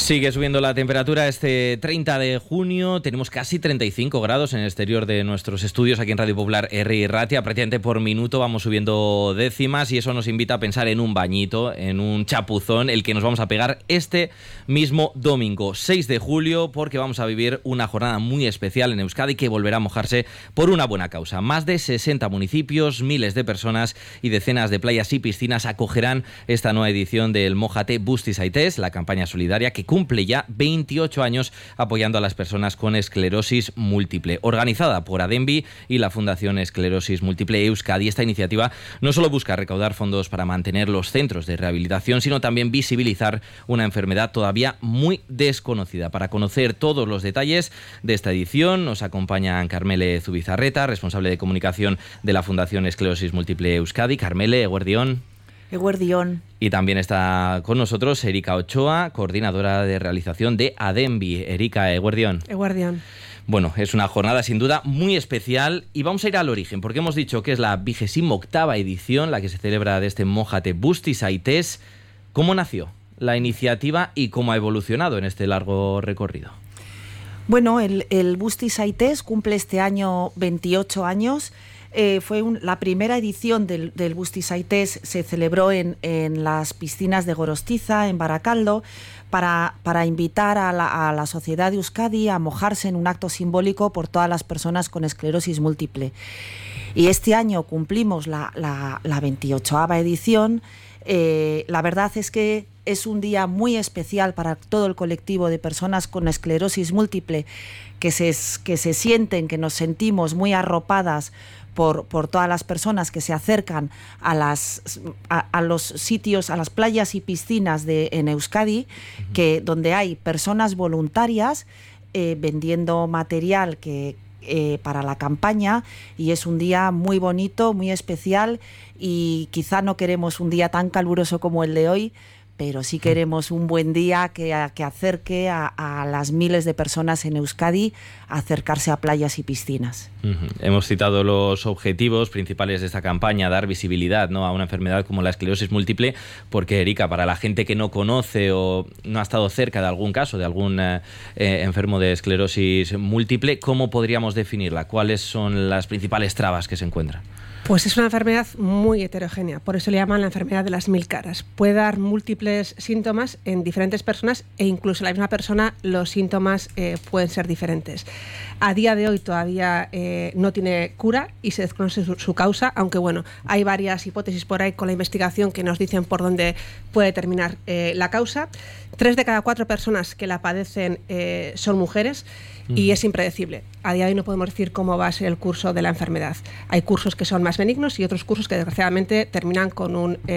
Sigue subiendo la temperatura este 30 de junio. Tenemos casi 35 grados en el exterior de nuestros estudios aquí en Radio Popular Herri y Ratia. Prácticamente por minuto vamos subiendo décimas y eso nos invita a pensar en un bañito, en un chapuzón, el que nos vamos a pegar este mismo domingo, 6 de julio, porque vamos a vivir una jornada muy especial en Euskadi que volverá a mojarse por una buena causa. Más de 60 municipios, miles de personas y decenas de playas y piscinas acogerán esta nueva edición del Mójate Busti Zaitez, la campaña solidaria que cumple ya 28 años apoyando a las personas con esclerosis múltiple. Organizada por Adembi y la Fundación Esclerosis Múltiple Euskadi, esta iniciativa no solo busca recaudar fondos para mantener los centros de rehabilitación, sino también visibilizar una enfermedad todavía muy desconocida. Para conocer todos los detalles de esta edición nos acompaña Carmele Zubizarreta, responsable de comunicación de la Fundación Esclerosis Múltiple Euskadi. Carmele, eguerdión. Eguerdión. Y también está con nosotros Erika Ochoa, coordinadora de realización de Adembi. Erika, eguerdión. Eguerdión. Bueno, es una jornada sin duda muy especial y vamos a ir al origen, porque hemos dicho que es la 28ª edición la que se celebra de este Mójate Busti Zaitez. ¿Cómo nació la iniciativa y cómo ha evolucionado en este largo recorrido? Bueno, el Busti Zaitez cumple este año 28 años. Fue la primera edición del Busti Zaitez, se celebró en las piscinas de Gorostiza, en Barakaldo, para invitar a la sociedad de Euskadi a mojarse en un acto simbólico por todas las personas con esclerosis múltiple. Y este año cumplimos la 28ª edición. La verdad es que es un día muy especial para todo el colectivo de personas con esclerosis múltiple que se sienten, que nos sentimos muy arropadas por todas las personas que se acercan a los sitios, a las playas y piscinas en Euskadi, donde hay personas voluntarias vendiendo material para la campaña, y es un día muy bonito, muy especial, y quizá no queremos un día tan caluroso como el de hoy, pero sí queremos un buen día que acerque a las miles de personas en Euskadi a acercarse a playas y piscinas. Hemos citado los objetivos principales de esta campaña, dar visibilidad, ¿no?, a una enfermedad como la esclerosis múltiple, porque, Erika, para la gente que no conoce o no ha estado cerca de algún caso, de algún enfermo de esclerosis múltiple, ¿cómo podríamos definirla? ¿Cuáles son las principales trabas que se encuentran? Pues es una enfermedad muy heterogénea, por eso le llaman la enfermedad de las 1000 caras. Puede dar múltiples síntomas en diferentes personas e incluso en la misma persona los síntomas pueden ser diferentes. A día de hoy todavía no tiene cura y se desconoce su causa, aunque bueno, hay varias hipótesis por ahí con la investigación que nos dicen por dónde puede terminar la causa. 3 de cada 4 personas que la padecen son mujeres y es impredecible. A día de hoy no podemos decir cómo va a ser el curso de la enfermedad. Hay cursos que son más benignos y otros cursos que desgraciadamente terminan con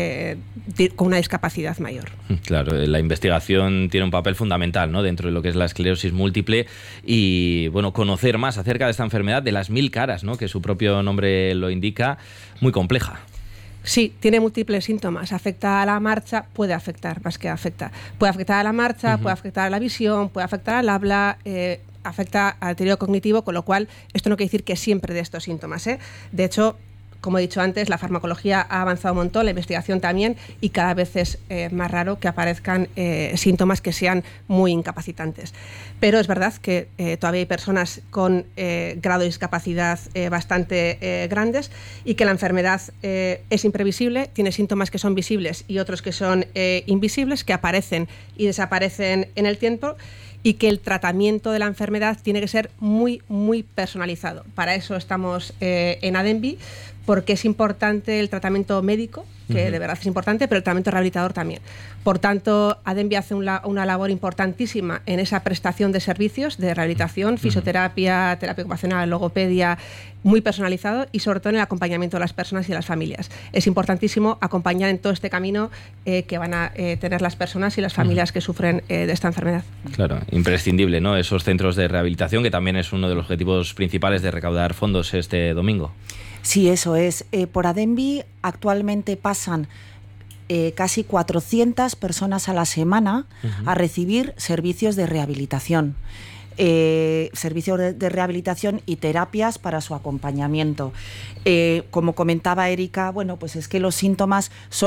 una discapacidad mayor. Claro, la investigación tiene un papel fundamental, ¿no?, dentro de lo que es la esclerosis múltiple y, bueno, conocer más acerca de esta enfermedad de las 1000 caras, ¿no?, que su propio nombre lo indica, muy compleja. Sí, tiene múltiples síntomas. Afecta a la marcha, puede afectar, más que afecta. Puede afectar a la marcha, puede afectar a la visión, puede afectar al habla, afecta al deterioro cognitivo, con lo cual esto no quiere decir que siempre de estos síntomas, ¿eh? De hecho, como he dicho antes, la farmacología ha avanzado un montón, la investigación también, y cada vez es más raro que aparezcan síntomas que sean muy incapacitantes. Pero es verdad que todavía hay personas con grado de discapacidad bastante grandes y que la enfermedad es imprevisible, tiene síntomas que son visibles y otros que son invisibles, que aparecen y desaparecen en el tiempo, y que el tratamiento de la enfermedad tiene que ser muy, muy personalizado. Para eso estamos en Adembi, porque es importante el tratamiento médico, que de verdad es importante, pero el tratamiento rehabilitador también. Por tanto, Adembi hace una labor importantísima en esa prestación de servicios de rehabilitación, fisioterapia, terapia ocupacional, logopedia, muy personalizado, y sobre todo en el acompañamiento de las personas y de las familias. Es importantísimo acompañar en todo este camino que van a tener las personas y las familias que sufren de esta enfermedad. Claro, imprescindible, ¿no?, esos centros de rehabilitación, que también es uno de los objetivos principales de recaudar fondos este domingo. Sí, eso es. Por Adembi actualmente pasan casi 400 personas a la semana a recibir servicios de rehabilitación. Servicios de rehabilitación y terapias para su acompañamiento. Como comentaba Erika, bueno, pues es que los síntomas son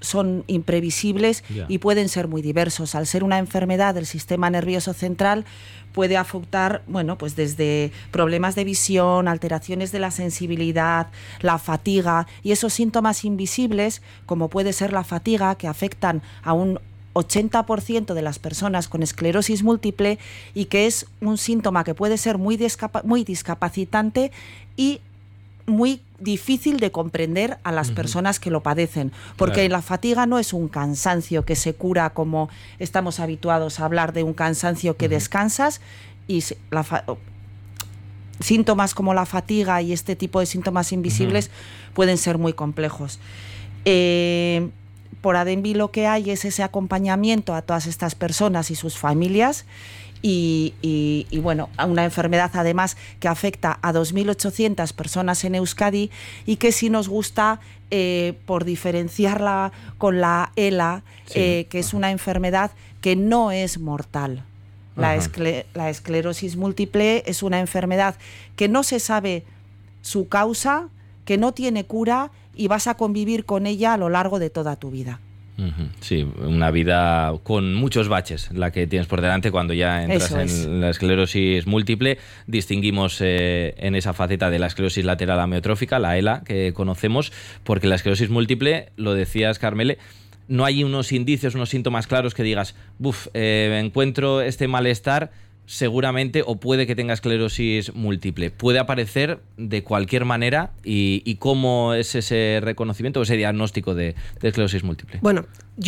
son imprevisibles y pueden ser muy diversos. Al ser una enfermedad del sistema nervioso central, puede afectar, bueno, pues desde problemas de visión, alteraciones de la sensibilidad, la fatiga y esos síntomas invisibles, como puede ser la fatiga, que afectan a un 80% de las personas con esclerosis múltiple y que es un síntoma que puede ser muy discapacitante y muy difícil de comprender a las personas que lo padecen, porque la fatiga no es un cansancio que se cura como estamos habituados a hablar de un cansancio que descansas, y síntomas como la fatiga y este tipo de síntomas invisibles pueden ser muy complejos. Por ADEMBI lo que hay es ese acompañamiento a todas estas personas y sus familias. Y bueno, a una enfermedad además que afecta a 2.800 personas en Euskadi y que sí nos gusta, por diferenciarla con la ELA, que es una enfermedad que no es mortal. La esclerosis múltiple es una enfermedad que no se sabe su causa, que no tiene cura y vas a convivir con ella a lo largo de toda tu vida. Sí, una vida con muchos baches la que tienes por delante cuando ya entras en la esclerosis múltiple. Distinguimos en esa faceta de la esclerosis lateral amiotrófica, la ELA, que conocemos, porque la esclerosis múltiple, lo decías, Carmele, no hay unos indicios, unos síntomas claros que digas, encuentro este malestar, seguramente, o puede que tenga esclerosis múltiple. Puede aparecer de cualquier manera. ¿Y cómo es ese reconocimiento o ese diagnóstico de esclerosis múltiple? Bueno,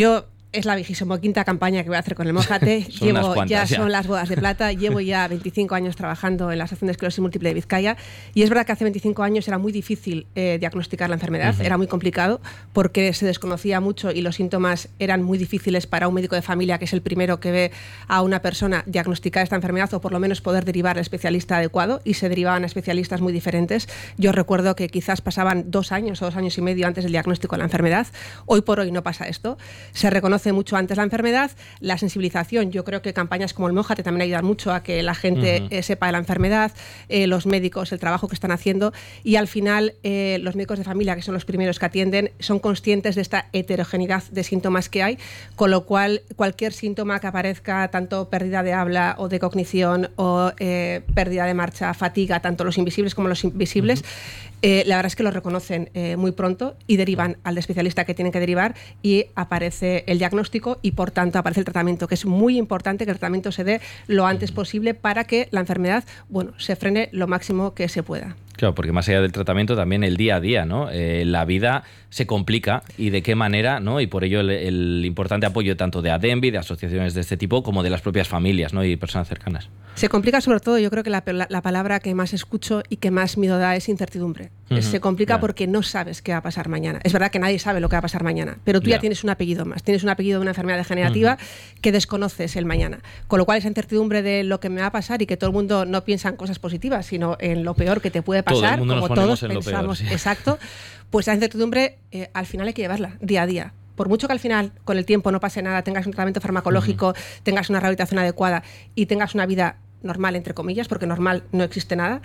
es la 25ª campaña que voy a hacer con el Mójate. Son las bodas de plata. Llevo ya 25 años trabajando en la Asociación de Esclerosis Múltiple de Vizcaya, y es verdad que hace 25 años era muy difícil diagnosticar la enfermedad, era muy complicado porque se desconocía mucho y los síntomas eran muy difíciles para un médico de familia, que es el primero que ve a una persona, diagnosticar esta enfermedad o por lo menos poder derivar al especialista adecuado, y se derivaban a especialistas muy diferentes. Yo recuerdo que quizás pasaban 2 años o 2 años y medio antes del diagnóstico de la enfermedad. Hoy por hoy no pasa esto. Se reconoce mucho antes la enfermedad. La sensibilización, yo creo que campañas como el Mójate también ayudan mucho a que la gente sepa de la enfermedad, los médicos, el trabajo que están haciendo, y al final los médicos de familia, que son los primeros que atienden, son conscientes de esta heterogeneidad de síntomas que hay, con lo cual cualquier síntoma que aparezca, tanto pérdida de habla o de cognición o pérdida de marcha, fatiga, tanto los invisibles como los visibles, la verdad es que lo reconocen muy pronto y derivan al especialista que tienen que derivar, y aparece el diagnóstico y por tanto aparece el tratamiento, que es muy importante que el tratamiento se dé lo antes posible para que la enfermedad, se frene lo máximo que se pueda. Claro, porque más allá del tratamiento, también el día a día, ¿no? La vida se complica, y de qué manera, ¿no? Y por ello el importante apoyo tanto de ADEMBI, de asociaciones de este tipo, como de las propias familias, ¿no? Y personas cercanas. Se complica sobre todo, yo creo que la palabra que más escucho y que más miedo da es incertidumbre. Se complica porque no sabes qué va a pasar mañana. Es verdad que nadie sabe lo que va a pasar mañana, pero tú ya tienes un apellido más, tienes un apellido de una enfermedad degenerativa que desconoces el mañana. Con lo cual esa incertidumbre de lo que me va a pasar, y que todo el mundo no piensa en cosas positivas, sino en lo peor que te puede pasar, como todos pensamos, exacto, pues esa incertidumbre al final hay que llevarla día a día. Por mucho que al final, con el tiempo, no pase nada, tengas un tratamiento farmacológico, tengas una rehabilitación adecuada y tengas una vida normal, entre comillas, porque normal no existe nada,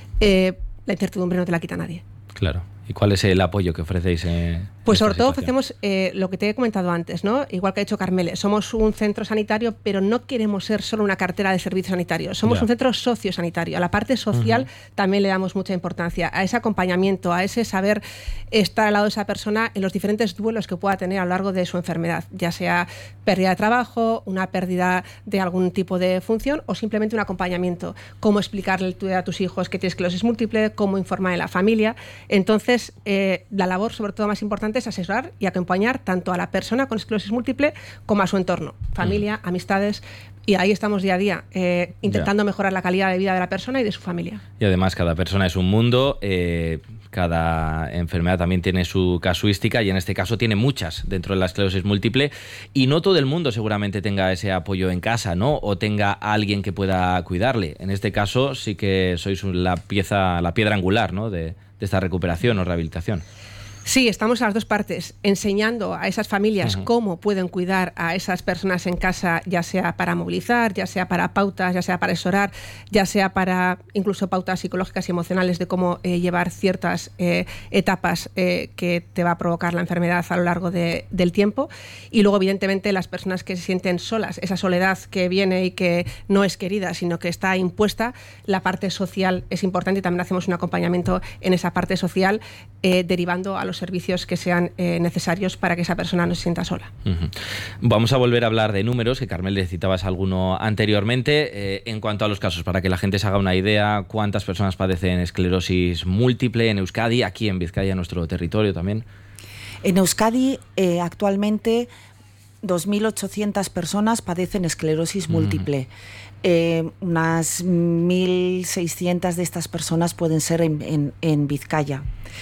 la incertidumbre no te la quita nadie. Claro. ¿Y cuál es el apoyo que ofrecéis? Pues sobre todo ofrecemos lo que te he comentado antes, ¿no? Igual que ha dicho Carmele, somos un centro sanitario, pero no queremos ser solo una cartera de servicios sanitarios. Somos un centro sociosanitario. A la parte social también le damos mucha importancia, a ese acompañamiento, a ese saber estar al lado de esa persona en los diferentes duelos que pueda tener a lo largo de su enfermedad, ya sea pérdida de trabajo, una pérdida de algún tipo de función o simplemente un acompañamiento. Cómo explicarle a tus hijos que tienes esclerosis múltiple, cómo informar a la familia. Entonces, la labor, sobre todo, más importante es asesorar y acompañar tanto a la persona con esclerosis múltiple como a su entorno, familia, amistades, y ahí estamos día a día intentando mejorar la calidad de vida de la persona y de su familia. Y además cada persona es un mundo, cada enfermedad también tiene su casuística, y en este caso tiene muchas dentro de la esclerosis múltiple, y no todo el mundo seguramente tenga ese apoyo en casa, ¿no? O tenga a alguien que pueda cuidarle. En este caso sí que sois la piedra angular, ¿no? de esta recuperación o rehabilitación. Sí, estamos a las dos partes, enseñando a esas familias cómo pueden cuidar a esas personas en casa, ya sea para movilizar, ya sea para pautas, ya sea para asesorar, ya sea para incluso pautas psicológicas y emocionales de cómo llevar ciertas etapas que te va a provocar la enfermedad a lo largo del tiempo. Y luego, evidentemente, las personas que se sienten solas, esa soledad que viene y que no es querida, sino que está impuesta, la parte social es importante y también hacemos un acompañamiento en esa parte social, derivando a los servicios que sean necesarios para que esa persona no se sienta sola. Vamos a volver a hablar de números, que Carmel le citabas alguno anteriormente. En cuanto a los casos, para que la gente se haga una idea, ¿cuántas personas padecen esclerosis múltiple en Euskadi, aquí en Vizcaya, nuestro territorio también? En Euskadi actualmente 2.800 personas padecen esclerosis múltiple. Unas 1.600 de estas personas pueden ser en Vizcaya.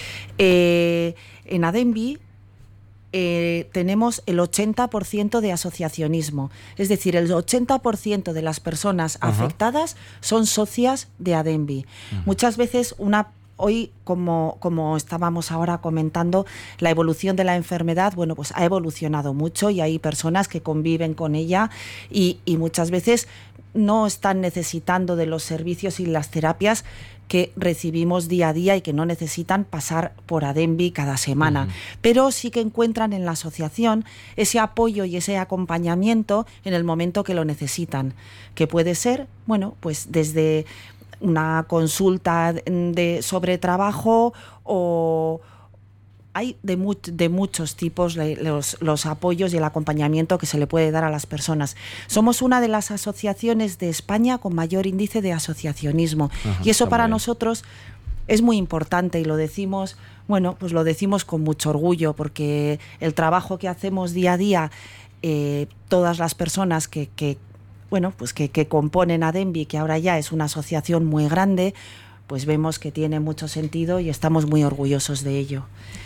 En Adembi tenemos el 80% de asociacionismo, es decir, el 80% de las personas afectadas son socias de Adembi. Muchas veces hoy, como estábamos ahora comentando, la evolución de la enfermedad, bueno, pues ha evolucionado mucho y hay personas que conviven con ella y muchas veces no están necesitando de los servicios y las terapias que recibimos día a día y que no necesitan pasar por Adembi cada semana. Pero sí que encuentran en la asociación ese apoyo y ese acompañamiento en el momento que lo necesitan, que puede ser, bueno, pues desde una consulta sobre trabajo o hay de muchos tipos los apoyos y el acompañamiento que se le puede dar a las personas. Somos una de las asociaciones de España con mayor índice de asociacionismo y eso para nosotros es muy importante y lo decimos, bueno, pues lo decimos con mucho orgullo porque el trabajo que hacemos día a día, todas las personas que componen Adembi, que ahora ya es una asociación muy grande, pues vemos que tiene mucho sentido y estamos muy orgullosos de ello.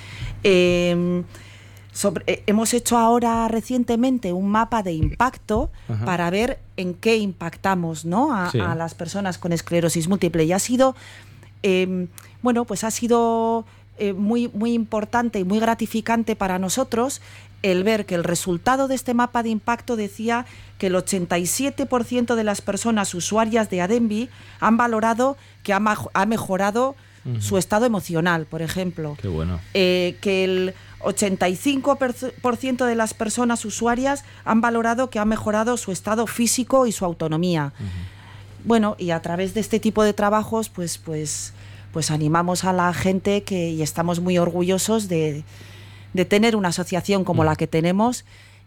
Hemos hecho ahora recientemente un mapa de impacto para ver en qué impactamos, ¿no? a las personas con esclerosis múltiple y ha sido muy, muy importante y muy gratificante para nosotros el ver que el resultado de este mapa de impacto decía que el 87% de las personas usuarias de Adembi han valorado que ha mejorado su estado emocional, por ejemplo. Qué bueno. Que el 85% de las personas usuarias han valorado que ha mejorado su estado físico y su autonomía. Bueno, y a través de este tipo de trabajos, pues animamos a la gente y estamos muy orgullosos de tener una asociación como la que tenemos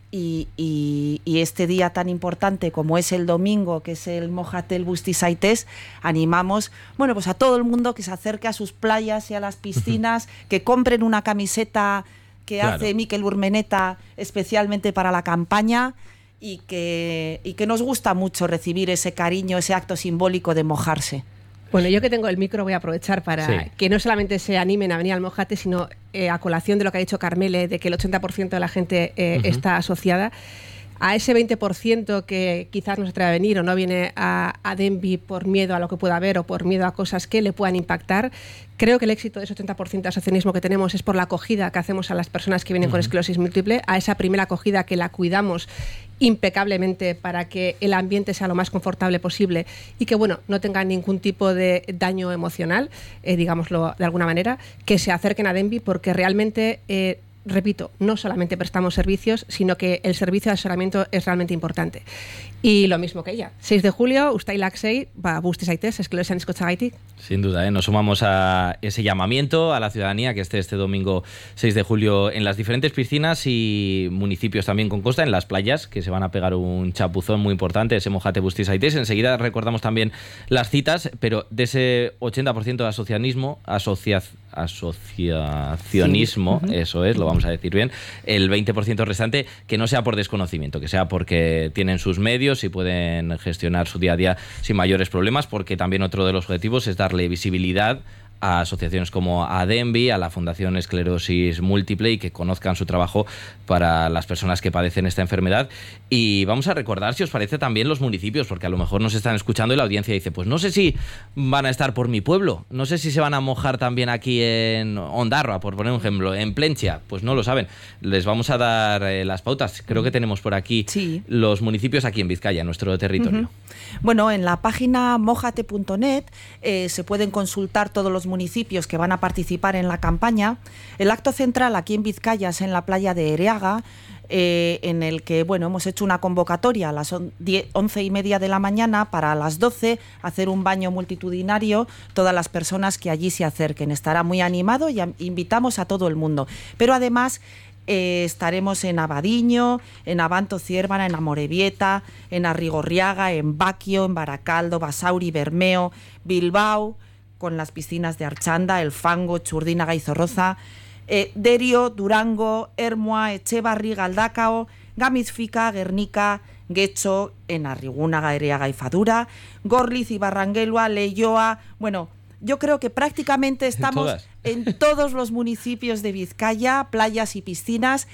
y este día tan importante como es el domingo, que es el Mojatel Bustizaites, animamos, bueno, pues a todo el mundo que se acerque a sus playas y a las piscinas, que compren una camiseta que hace Mikel Urmeneta especialmente para la campaña y que nos gusta mucho recibir ese cariño, ese acto simbólico de mojarse. Bueno, yo que tengo el micro voy a aprovechar para que no solamente se animen a venir al Mojate, sino a colación de lo que ha dicho Carmele, de que el 80% de la gente está asociada, a ese 20% que quizás no se atreve a venir o no viene a Adembi por miedo a lo que pueda haber o por miedo a cosas que le puedan impactar. Creo que el éxito de ese 80% de asociacionismo que tenemos es por la acogida que hacemos a las personas que vienen con esclerosis múltiple, a esa primera acogida que la cuidamos impecablemente para que el ambiente sea lo más confortable posible y que, bueno, no tengan ningún tipo de daño emocional, digámoslo de alguna manera, que se acerquen a Adembi porque realmente... repito, no solamente prestamos servicios, sino que el servicio de asesoramiento es realmente importante. Y lo mismo que ella. 6 de julio, Ustailak-sei, Bustizaites, esclerosis anizkotzagaitik. Sin duda, nos sumamos a ese llamamiento a la ciudadanía que esté este domingo 6 de julio en las diferentes piscinas y municipios también con costa, en las playas, que se van a pegar un chapuzón muy importante, ese Mojate Bustizaites. Enseguida recordamos también las citas, pero de ese 80% de asociacionismo, eso es, lo vamos a decir bien, el 20% restante que no sea por desconocimiento, que sea porque tienen sus medios y pueden gestionar su día a día sin mayores problemas, porque también otro de los objetivos es darle visibilidad a asociaciones como Adembi, a la Fundación Esclerosis Múltiple, y que conozcan su trabajo para las personas que padecen esta enfermedad. Y vamos a recordar, si os parece, también los municipios, porque a lo mejor nos están escuchando y la audiencia dice, pues no sé si van a estar por mi pueblo, no sé si se van a mojar también aquí en Ondarroa, por poner un ejemplo, en Plentzia, pues no lo saben. Les vamos a dar las pautas. Creo que tenemos por aquí los municipios aquí en Vizcaya, en nuestro territorio. Bueno, en la página mojate.net se pueden consultar todos los municipios que van a participar en la campaña. El acto central aquí en Vizcaya es en la playa de Ereaga, en el que hemos hecho una convocatoria a las 11:30 de la mañana para a las 12 hacer un baño multitudinario, todas las personas que allí se acerquen. Estará muy animado y invitamos a todo el mundo. Pero además estaremos en Abadiño, en Abanto Ciérvana, en Amorebieta, en Arrigorriaga, en Baquio, en Baracaldo, Basauri, Bermeo, Bilbao, con las piscinas de Archanda, El Fango, Churdínaga y Zorroza, Derio, Durango, Ermua, Etxebarri, Galdakao, Gamizfica, Guernica, Guecho, en Arrigúnaga, Ereaga y Fadura, Gorliz y Barrangelua, Leioa. Bueno, yo creo que prácticamente estamos en todos los municipios de Vizcaya, playas y piscinas.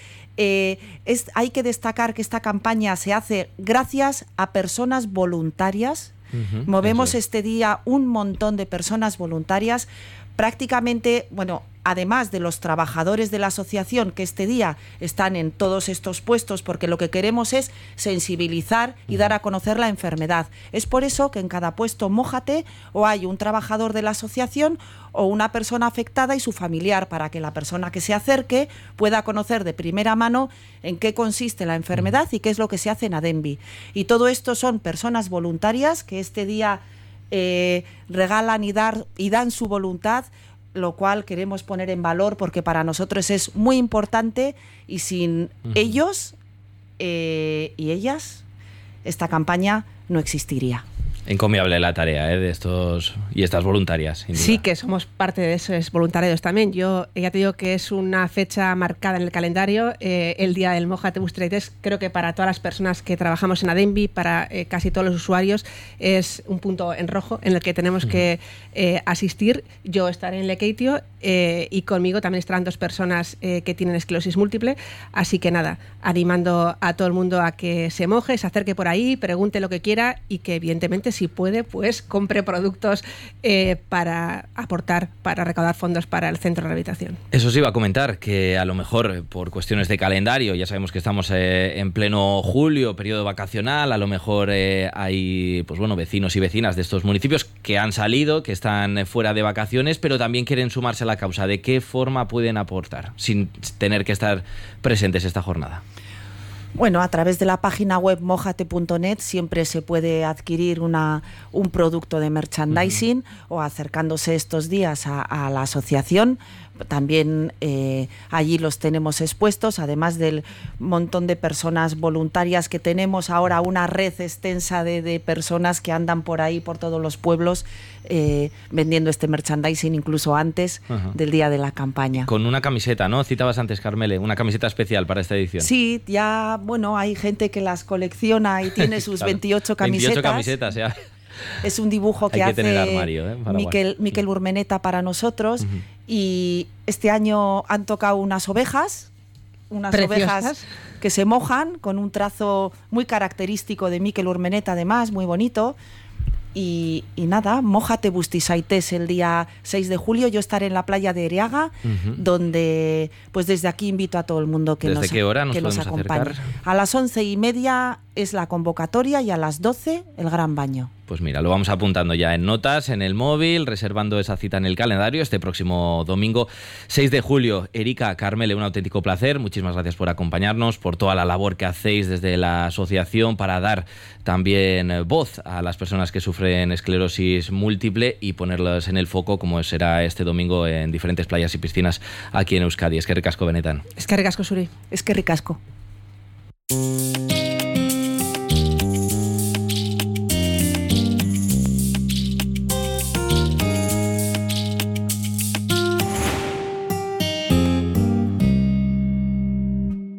Hay que destacar que esta campaña se hace gracias a personas voluntarias. Movemos este día un montón de personas voluntarias. Prácticamente, además de los trabajadores de la asociación que este día están en todos estos puestos, porque lo que queremos es sensibilizar y dar a conocer la enfermedad. Es por eso que en cada puesto Mójate o hay un trabajador de la asociación o una persona afectada y su familiar, para que la persona que se acerque pueda conocer de primera mano en qué consiste la enfermedad y qué es lo que se hace en Adembi. Y todo esto son personas voluntarias que este día regalan y dan su voluntad, lo cual queremos poner en valor porque para nosotros es muy importante, y sin ellos y ellas esta campaña no existiría. Encomiable la tarea de estos y estas voluntarias. Sí, que somos parte de esos voluntarios también. Yo ya te digo que es una fecha marcada en el calendario, el día del Mójate Bus Traitez. Creo que para todas las personas que trabajamos en Adembi, para casi todos los usuarios, es un punto en rojo en el que tenemos que asistir. Yo estaré en Lekeitio y conmigo también estarán 2 personas que tienen esclerosis múltiple. Así que nada, animando a todo el mundo a que se moje, se acerque por ahí, pregunte lo que quiera y que evidentemente, si puede, pues compre productos para aportar, para recaudar fondos para el centro de rehabilitación. Eso sí iba a comentar, que a lo mejor por cuestiones de calendario, ya sabemos que estamos en pleno julio, periodo vacacional, a lo mejor hay vecinos y vecinas de estos municipios que han salido, que están fuera de vacaciones, pero también quieren sumarse a la causa. ¿De qué forma pueden aportar sin tener que estar presentes esta jornada? A través de la página web mojate.net siempre se puede adquirir un producto de merchandising o acercándose estos días a la asociación. También allí los tenemos expuestos, además del montón de personas voluntarias que tenemos ahora, una red extensa de personas que andan por ahí, por todos los pueblos, vendiendo este merchandising incluso antes del día de la campaña. Con una camiseta, ¿no? Citabas antes, Carmele, una camiseta especial para esta edición. Sí, ya, hay gente que las colecciona y tiene sus 28 camisetas. 28 camisetas, ya. Es un dibujo que hace Miquel Urmeneta para nosotros. Y este año han tocado unas ovejas que se mojan, con un trazo muy característico de Miquel Urmeneta, además, muy bonito. Y nada, Mójate Bustizaites el día 6 de julio. Yo estaré en la playa de Ereaga, donde pues desde aquí invito a todo el mundo que nos acompañe. A las 11:30 es la convocatoria y a las 12 el gran baño. Pues mira, lo vamos apuntando ya en notas, en el móvil, reservando esa cita en el calendario este próximo domingo 6 de julio. Erika, Carmele, un auténtico placer. Muchísimas gracias por acompañarnos, por toda la labor que hacéis desde la asociación para dar también voz a las personas que sufren esclerosis múltiple y ponerlas en el foco, como será este domingo en diferentes playas y piscinas aquí en Euskadi. Eskerrik asko, benetan. Eskerrik asko, Zuri. Eskerrik asko.